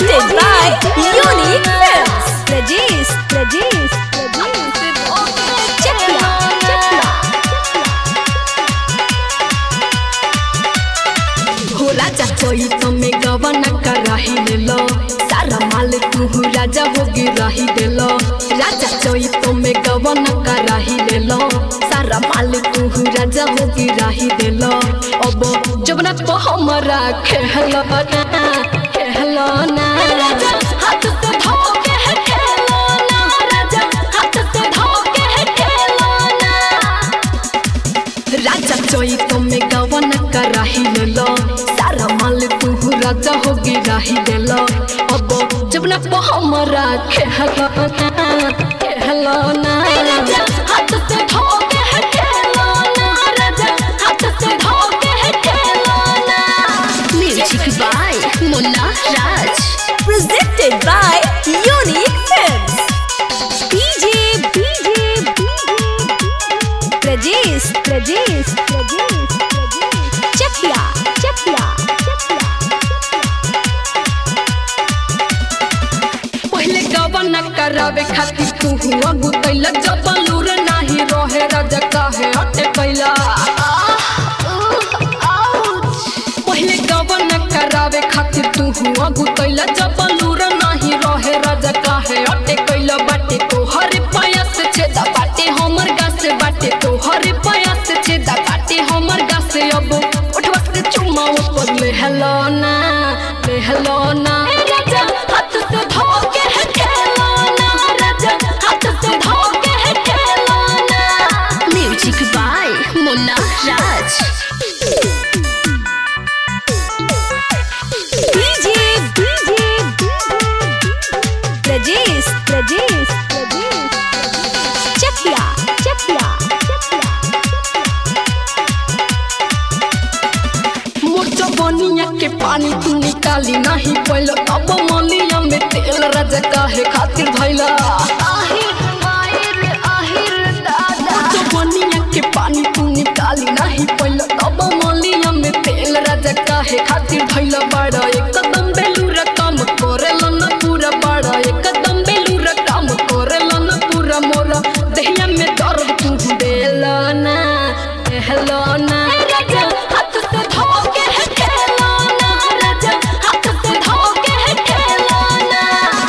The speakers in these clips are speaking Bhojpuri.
Presented by Unique Films. Rajesh. Chakla. हो राजा कोई तुम्हें गवन कराही ले लो, सारा माल तू राजा होगी राही दे लो। राजा कोई तुम्हें गवन कराही ले लो, सारा माल तू राजा होगी राही दे लो। अब जब ना तो हमारा खेलो ना राजा हाथ से धो के खेलो ना, राजा हाथ से धो के खेलो ना। राजा कोई तुम्हें गवन कराही ले लो, सारा माल तू राजा होगी राही दे लो। अब जब ना तो हमारा खेलो ना राजा हाथ से धो के खेलो ना, राजा हाथ से धो के खेलो ना। Music by Munna Raj. Presented by Unique Films. DJ. Rajesh. Chakla. पहले गवन करावे खातिर तू हुआ गुतैला, जब लूर नाही रहे राजा काहे हटे कैला। पहले गवन करावे खातिर तू हुआ गुतैला, जब लूर नाही रहे राजा काहे हटे कैला। बाटे तोहर पाया से छेदा बाटे हमर गास, बाटे तोहर पाया से छेदा बाटे हमर गास। अब उठवा से चुम्मा ऊपर ले हेलो ना राजा हाथ से धो के खेलो ना, राजा हाथ से धो के खेलो ना। Music by Munna Raj. DJ. Rajesh. Chakla. मोर जवानिया के पानी तू निकाली नहीं पैलो, अब मलिया में तेल राजा काहे खातिर धैला। मोर जवानिया के पानी तू निकाली नहीं पैलो, अब मलिया में तेल राजा काहे खातिर धैला। बड़ा एकदम बेलूरा काम करेला ना पूरा, बड़ा एकदम बेलूरा काम करेला ना पूरा। मोरा देहिया में दर्द तू देला ना राजा हाथ से धो के खेलो ना, राजा हाथ से धो के खेलो ना।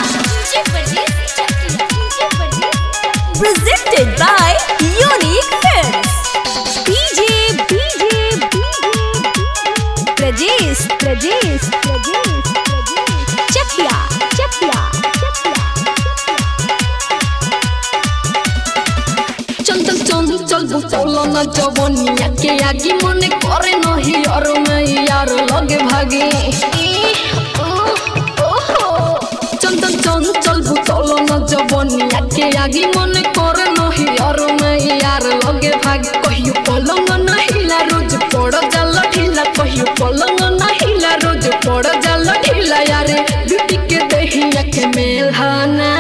Presented by Unique Films. DJ. Rajesh. Chakla. चल बुतौलो ना जवानिया के आगे, मने करे नहीं और मैं यार लगे भागे। चल बुतौलो ना जवानिया के आगे, मने करे नहीं और मैं यार लगे भागे। कहियो पलंग ना हिला रोज पड़ जाला ढीला, कहियो पलंग ना हिला रोज पड़ जाला ढीला। यारे ब्यूटी के देहिया के मेलहाना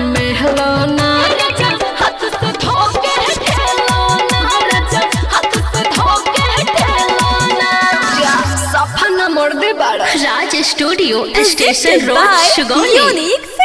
राजा हाथ से धो के खेलो ना, राजा हाथ से धो के खेलो ना। सफा ना मोड़ दे बाड़ा। Raj Studio, Presented Station Road, by Shugoli. Unique